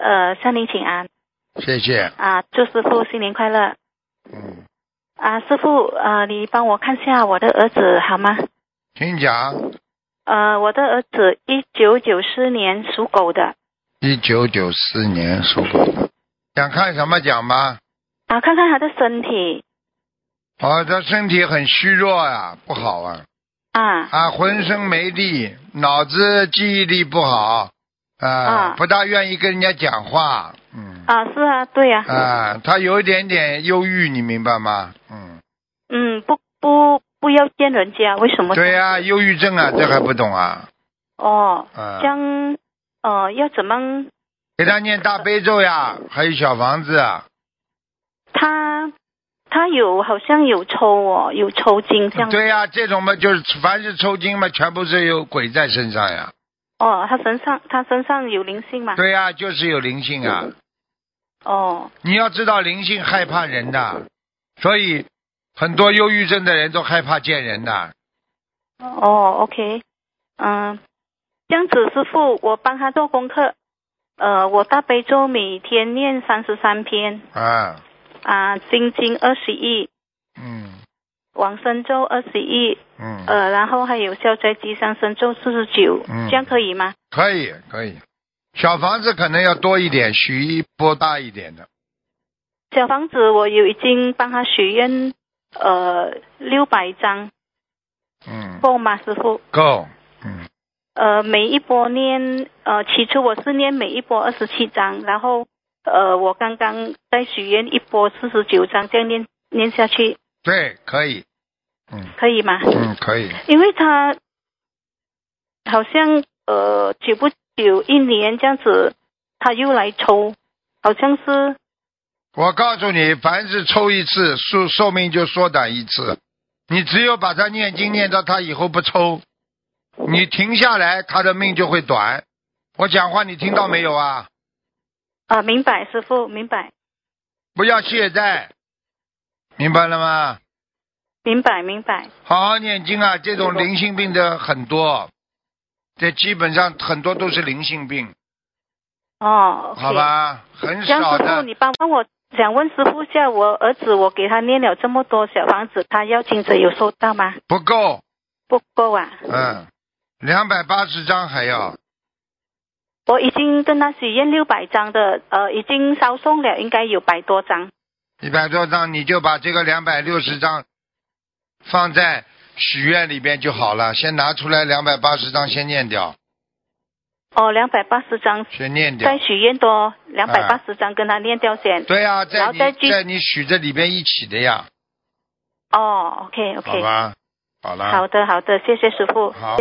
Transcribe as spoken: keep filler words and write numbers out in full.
呃向您请安。 谢谢。 啊，祝师傅新年快乐。 嗯。 啊，师傅，呃，你帮我看下我的儿子好吗？ 请讲。 呃，我的儿子一九九四年属狗的。 一九九四年属狗的，想看什么讲吧？ 啊，看看他的身体。 哦，他身体很虚弱呀、啊，不好啊。 啊。 啊，浑身没力，脑子记忆力不好，啊，啊不大愿意跟人家讲话。嗯。 啊，是啊，对呀、 啊。啊，他有一点点忧郁，你明白吗？嗯。 嗯，不不不要见人家，为什么？ 对呀、啊，忧郁症啊，这还不懂啊？ 哦。 啊。 这样，呃，要怎么？ 给他念大悲咒呀，还有小房子啊。 他他有好像有抽哦，有抽筋这样。 对呀、啊，这种嘛，就是凡是抽筋嘛，全部是有鬼在身上呀。 哦，他身上他身上有灵性吗？ 对呀、啊，就是有灵性啊。 哦。 你要知道，灵性害怕人的，所以很多忧郁症的人都害怕见人的。 哦 ，OK， 嗯，这样子师傅，我帮他做功课。呃，我大悲咒每天念三十三篇。 啊。 啊，心经二十一。 嗯。 往生咒二十一。 嗯。 呃，然后还有消灾吉祥神咒四十九。 嗯。 这样可以吗？ 可以，可以。小房子可能要多一点，许一波大一点的。 小房子我有已经帮他许愿，呃，六百张。 嗯。 够吗，师傅？ 够。嗯。 呃，每一波念，呃，起初我是念每一波二十七章，然后，呃，我刚刚再许愿一波四十九章，这样念念下去。 对，可以。嗯。 可以吗？ 嗯，可以。 因为他好像呃久不久一年这样子，他又来抽，好像是。 我告诉你，凡是抽一次，寿寿命就缩短一次。你只有把它念经念到他以后不抽。你停下来，他的命就会短。我讲话你听到没有啊？ 啊，明白，师父，明白。 不要懈怠，明白了吗？ 明白，明白。 好好念经啊！这种灵性病的很多，这基本上很多都是灵性病。 哦， okay， 好吧，很少的。 师父，你帮帮我，想问师父下，我儿子我给他念了这么多小房子，他要经者有收到吗？ 不够。 不够啊。 嗯。两百八十张还要， 我已经跟他许愿六百张的，呃，已经烧送了，应该有百多张。 一百多张，你就把这个两百六十张放在许愿里边就好了。先拿出来两百八十张，先念掉。 哦，两百八十张， 先念掉。 再许愿多两百八十张，跟他念掉先。 对呀、啊，在你在在你许这里边一起的呀。 哦 ，OK OK。 好吧，好了。 好的好的，谢谢师父。 好。